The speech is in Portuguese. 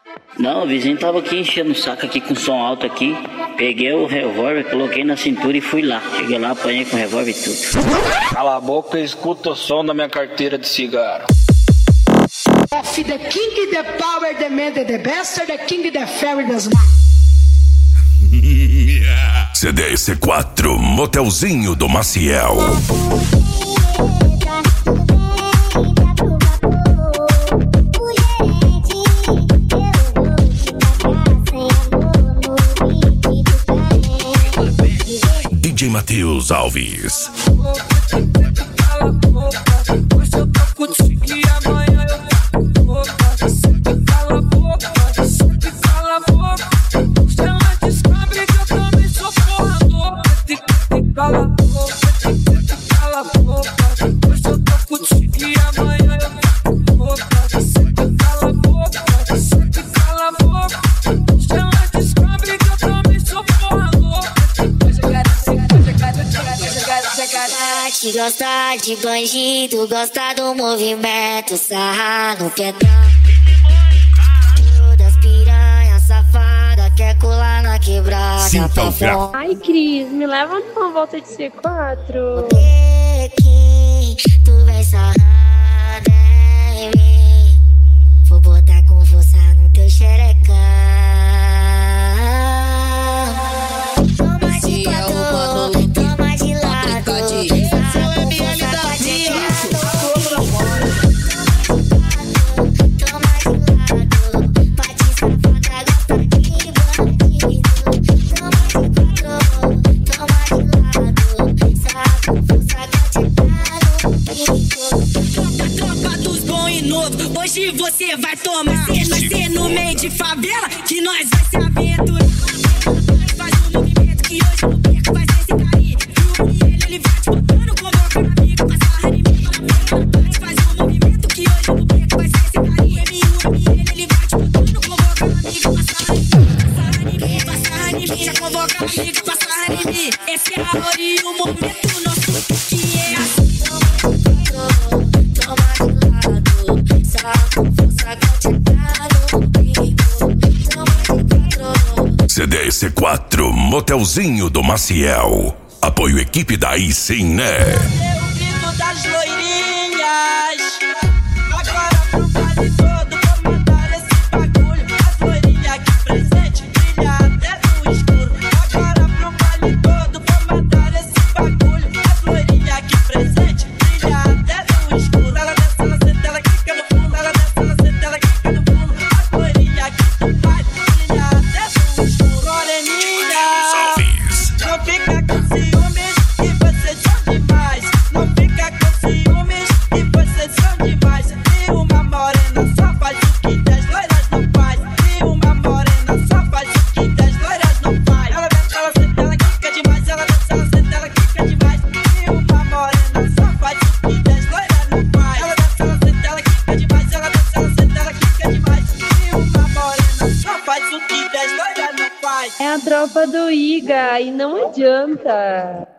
Não, o vizinho tava aqui enchendo o saco aqui com som alto aqui. Peguei o revólver, coloquei na cintura e fui lá. Cheguei lá, apanhei com o revólver e tudo. Cala a boca e escuta o som da minha carteira de cigarro. Of the king, the power, the man, the best, the king, the fairy, the smart. CDC4, Motelzinho do Maciel. DJ Matheus Alves. Gosta de bandido, gosta do movimento, sarra no pedal. Das piranha safada, quer colar na quebrada. Ai, Cris, me leva numa volta de C4. Tu vem sarrada em mim, vou botar com força no teu xerecão. Hoje você vai tomar, você nascer no meio de favela, que nós vai se aventurar. Faz um movimento que hoje no beco vai ser esse cair. E ele vai te botando, convoca amigo, passa a rima. Faz um movimento que hoje no beco vai ser esse cair. E ele vai te botando, convoca amigo, passa a rima. Passa a rima, já convoca amigo, passa a rima. Esse é a hora e o momento nosso, que é assim. CDC4, Motelzinho do Maciel. Apoio equipe da Sim, né? O grito das loirinhas. Agora pro baile todo, vou mandar esse bagulho. As loirinhas aqui presente, brilha até no escuro. Agora pro baile todo, vou mandar esse bagulho. As loirinhas aqui presente, brilha até no escuro. Ela desce, ela senta, ela quica no fundo. Ela desce, ela senta, ela quica no fundo. As loirinhas aqui do baile, brilha até no escuro. Moreninha, não fica com ciúmes, que vocês são demais. Não fica com ciúmes, que vocês são demais. E uma morena só faz o que 10 loiras não faz. E uma morena só faz o que 10 loiras não faz. Ela desce, ela senta, ela quica demais. Ela desce, ela senta, ela quica demais. E uma morena só faz o que 10 loiras não faz. Ela desce, ela senta, ela quica demais. Ela desce, ela senta, ela quica demais. E uma morena só faz o que 10 loiras não faz. É a tropa do Iga e não adianta.